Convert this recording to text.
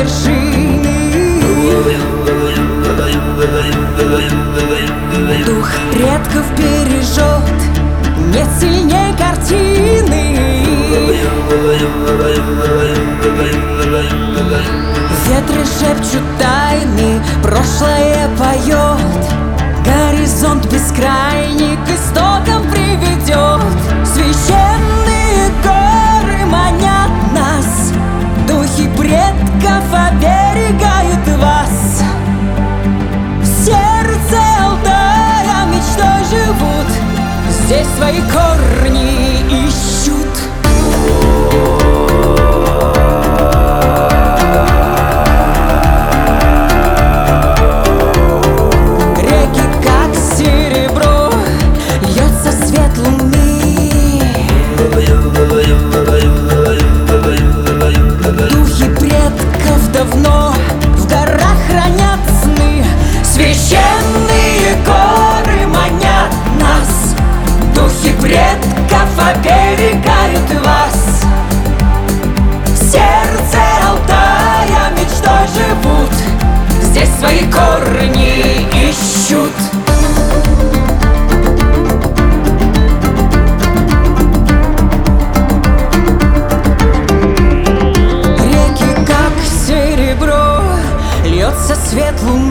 вершины. Дух предков бережет, нет сильней картины. Ветры шепчут тайны, прошлое поет, горизонт бескрайний к истокам приведет. Священные горы манят нас, духи предков оберегают вас. В сердце Алтая мечтой живут, здесь свои корни ищут. Реки, как серебро, льется свет луны. Духи предков давно в горах хранят сны. Священные горы манят нас, духи предков оберегают вас. В сердце Алтая мечтой живут, здесь свои корни ищут. Реки, как серебро, льется свет луны.